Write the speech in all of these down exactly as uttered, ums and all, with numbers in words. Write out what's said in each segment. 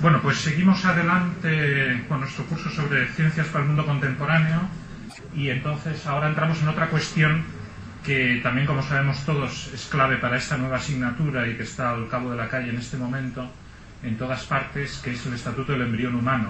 Bueno, pues seguimos adelante con nuestro curso sobre ciencias para el mundo contemporáneo y entonces ahora entramos en otra cuestión que también, como sabemos todos, es clave para esta nueva asignatura y que está al cabo de la calle en este momento en todas partes, que es el Estatuto del Embrión Humano.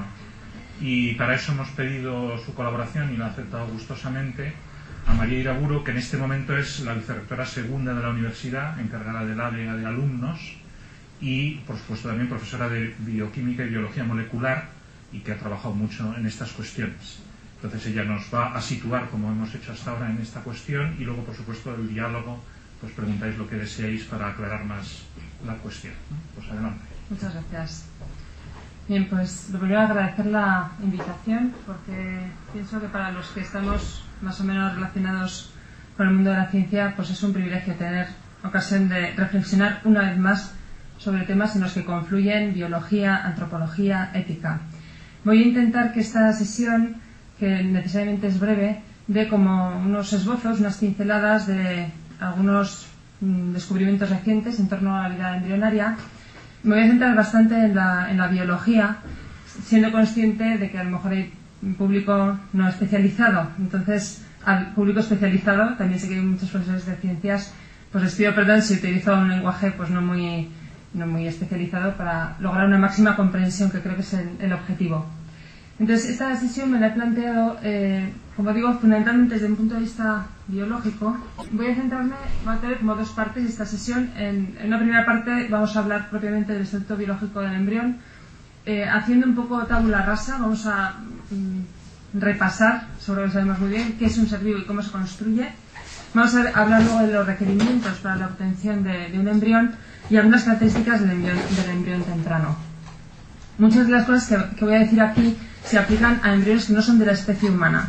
Y para eso hemos pedido su colaboración y la ha aceptado gustosamente a María Iraburu, que en este momento es la vicerrectora segunda de la universidad, encargada del área de alumnos y, por supuesto, también profesora de bioquímica y biología molecular y que ha trabajado mucho en estas cuestiones. Entonces ella nos va a situar, como hemos hecho hasta ahora, en esta cuestión y luego, por supuesto, el diálogo, pues preguntáis lo que deseéis para aclarar más la cuestión. Pues adelante. Muchas gracias. Bien, pues lo primero agradecer la invitación, porque pienso que para los que estamos más o menos relacionados con el mundo de la ciencia, pues es un privilegio tener ocasión de reflexionar una vez más sobre temas en los que confluyen biología, antropología, ética. Voy a intentar que esta sesión, que necesariamente es breve, dé como unos esbozos, unas pinceladas de algunos mm, descubrimientos recientes en torno a la vida embrionaria. Me voy a centrar bastante en la, en la biología, siendo consciente de que a lo mejor hay un público no especializado. Entonces, al público especializado, también sé que hay muchos profesores de ciencias, pues les pido perdón si utilizo un lenguaje pues no muy, no muy especializado para lograr una máxima comprensión, que creo que es el, el objetivo. Entonces, esta sesión me la he planteado, eh, como digo, fundamentalmente desde un punto de vista biológico. Voy a centrarme, va a tener como dos partes esta sesión. En, en una primera parte vamos a hablar propiamente del estatuto biológico del embrión, eh, haciendo un poco tabula rasa. Vamos a mm, repasar, sobre lo que sabemos muy bien, qué es un ser vivo y cómo se construye. Vamos a hablar luego de los requerimientos para la obtención de, de un embrión y algunas características del embrión, del embrión temprano. Muchas de las cosas que, que voy a decir aquí se aplican a embriones que no son de la especie humana,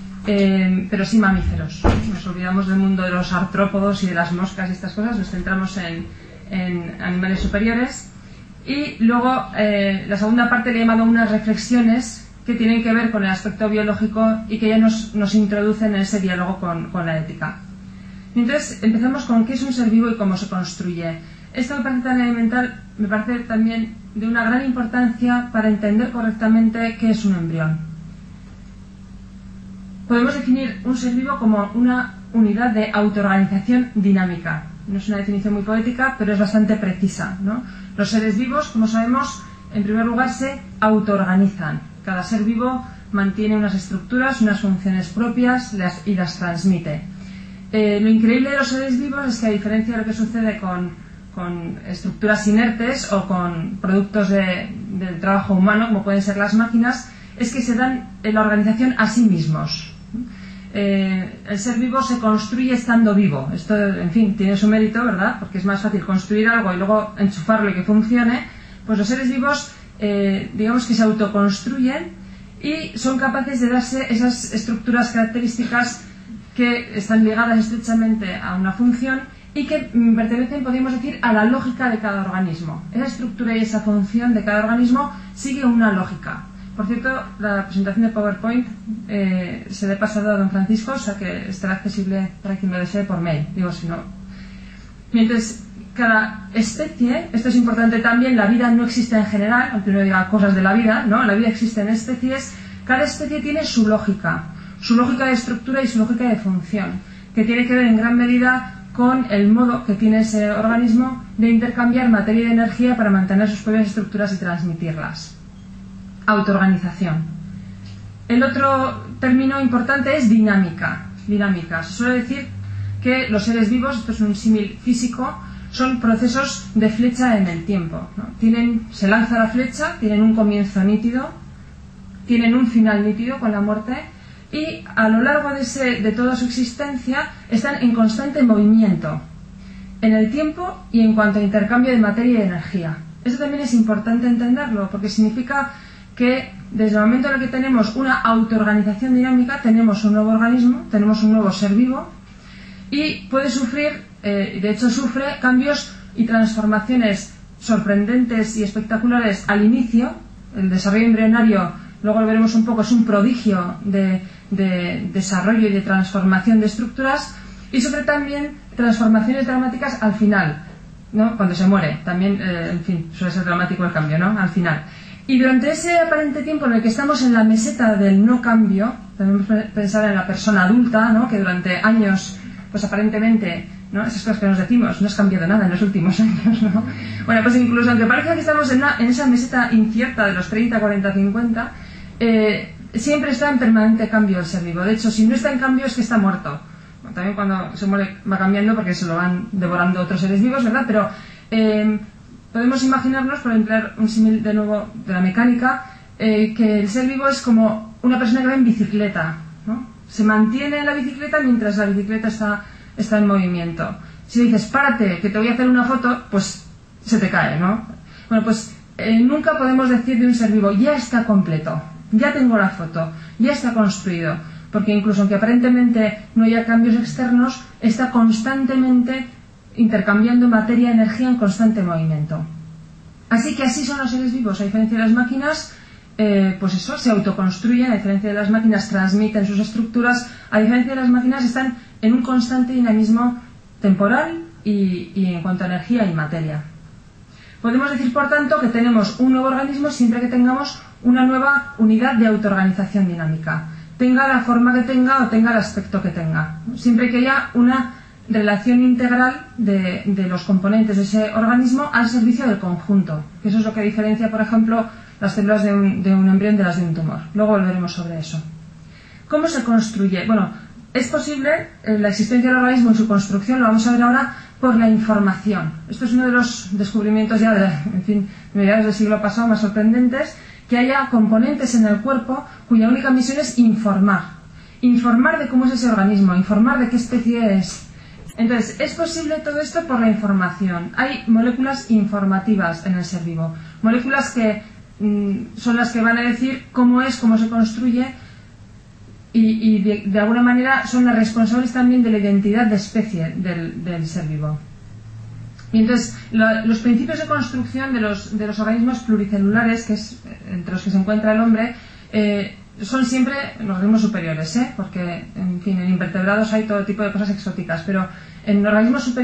eh, pero sí mamíferos. Nos olvidamos del mundo de los artrópodos y de las moscas y estas cosas, nos centramos en, en animales superiores. Y luego, eh, la segunda parte le he llamado unas reflexiones que tienen que ver con el aspecto biológico y que ya nos, nos introducen en ese diálogo con, con la ética. Entonces, empezamos con qué es un ser vivo y cómo se construye. Esto me parece tan elemental, me parece también de una gran importancia para entender correctamente qué es un embrión. Podemos definir un ser vivo como una unidad de autoorganización dinámica. No es una definición muy poética, pero es bastante precisa, ¿no? Los seres vivos, como sabemos, en primer lugar se autoorganizan. Cada ser vivo mantiene unas estructuras, unas funciones propias las, y las transmite. Eh, lo increíble de los seres vivos es que, a diferencia de lo que sucede con con estructuras inertes o con productos de, del trabajo humano, como pueden ser las máquinas, es que se dan la organización a sí mismos. Eh, el ser vivo se construye estando vivo. Esto, en fin, tiene su mérito, ¿verdad? Porque es más fácil construir algo y luego enchufarlo y que funcione. Pues los seres vivos, eh, digamos que se autoconstruyen y son capaces de darse esas estructuras características que están ligadas estrechamente a una función y que pertenecen, podríamos decir, a la lógica de cada organismo. Esa estructura y esa función de cada organismo sigue una lógica. Por cierto, la presentación de PowerPoint eh, se le he pasado a don Francisco, o sea que estará accesible para quien lo desee por mail. Digo, si no. Mientras cada especie, esto es importante también, la vida no existe en general, aunque uno diga cosas de la vida, ¿no? La vida existe en especies. Cada especie tiene su lógica, su lógica de estructura y su lógica de función, que tiene que ver en gran medida con el modo que tiene ese organismo de intercambiar materia y energía para mantener sus propias estructuras y transmitirlas. Autoorganización. El otro término importante es dinámica. Dinámica. Se suele decir que los seres vivos, esto es un símil físico, son procesos de flecha en el tiempo, ¿no? Tienen, se lanza la flecha, tienen un comienzo nítido, tienen un final nítido con la muerte, y a lo largo de, ese, de toda su existencia están en constante movimiento en el tiempo y en cuanto a intercambio de materia y energía. Eso también es importante entenderlo, porque significa que desde el momento en el que tenemos una autoorganización dinámica tenemos un nuevo organismo, tenemos un nuevo ser vivo y puede sufrir, eh, de hecho sufre cambios y transformaciones sorprendentes y espectaculares al inicio. El desarrollo embrionario, luego lo veremos un poco, es un prodigio de, de desarrollo y de transformación de estructuras, y sufre también transformaciones dramáticas al final, ¿no? Cuando se muere, también, eh, en fin, suele ser dramático el cambio, ¿no? Al final. Y durante ese aparente tiempo en el que estamos en la meseta del no cambio, debemos pensar en la persona adulta, ¿no? Que durante años, pues aparentemente, ¿no? Esas cosas que nos decimos, no has cambiado nada en los últimos años, ¿no? Bueno, pues incluso aunque parezca que estamos en, una, en esa meseta incierta de los treinta, cuarenta, cincuenta, eh, siempre está en permanente cambio el ser vivo. De hecho, si no está en cambio es que está muerto. Bueno, también cuando se muere va cambiando porque se lo van devorando otros seres vivos, ¿verdad? Pero eh, podemos imaginarnos, por emplear un símil de nuevo de la mecánica, eh, que el ser vivo es como una persona que va en bicicleta, ¿no? Se mantiene en la bicicleta mientras la bicicleta está, está en movimiento. Si dices, párate, que te voy a hacer una foto, pues se te cae, ¿no? Bueno, pues eh, nunca podemos decir de un ser vivo, ya está completo, ya tengo la foto, ya está construido, porque incluso aunque aparentemente no haya cambios externos, está constantemente intercambiando materia y energía en constante movimiento. Así que así son los seres vivos, a diferencia de las máquinas, eh, pues eso, se autoconstruyen, a diferencia de las máquinas transmiten sus estructuras, a diferencia de las máquinas están en un constante dinamismo temporal y, y en cuanto a energía y materia. Podemos decir, por tanto, que tenemos un nuevo organismo siempre que tengamos una nueva unidad de autoorganización dinámica, tenga la forma que tenga o tenga el aspecto que tenga, siempre que haya una relación integral de, de los componentes de ese organismo al servicio del conjunto, que eso es lo que diferencia, por ejemplo, las células de un, de un embrión de las de un tumor. Luego volveremos sobre eso. ¿Cómo se construye? Bueno, es posible eh, la existencia del organismo y su construcción, lo vamos a ver ahora, por la información. Esto es uno de los descubrimientos ya de, en fin, de mediados del siglo pasado más sorprendentes, que haya componentes en el cuerpo cuya única misión es informar. Informar de cómo es ese organismo, informar de qué especie es. Entonces, es posible todo esto por la información. Hay moléculas informativas en el ser vivo. Moléculas que mmm, son las que van a decir cómo es, cómo se construye y, y de, de alguna manera son las responsables también de la identidad de especie del, del ser vivo. Y entonces, lo, los principios de construcción de los, de los organismos pluricelulares, que es entre los que se encuentra el hombre, eh, son siempre los organismos superiores, ¿eh? Porque, en fin, en invertebrados hay todo tipo de cosas exóticas, pero en organismos superiores